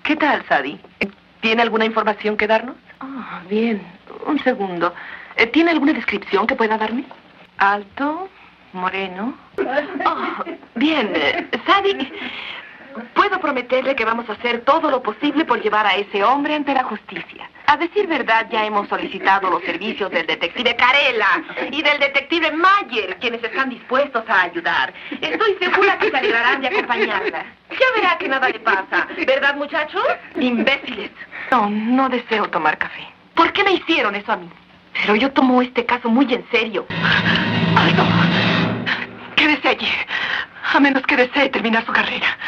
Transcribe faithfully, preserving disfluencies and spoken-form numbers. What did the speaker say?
¿Qué tal, Sadie? ¿Tiene alguna información que darnos? Ah, bien. Un segundo. ¿Tiene alguna descripción que pueda darme? Alto, moreno. Oh, bien, Sadie, puedo prometerle que vamos a hacer todo lo posible por llevar a ese hombre ante la justicia. A decir verdad, ya hemos solicitado los servicios del detective Carella y del detective Mayer, quienes están dispuestos a ayudar. Estoy segura que se alegrarán de acompañarla. Ya verá que nada le pasa. ¿Verdad, muchachos? Imbéciles. No, no deseo tomar café. ¿Por qué me hicieron eso a mí? Pero yo tomo este caso muy en serio. Alto. Quédese allí, a menos que desee terminar su carrera.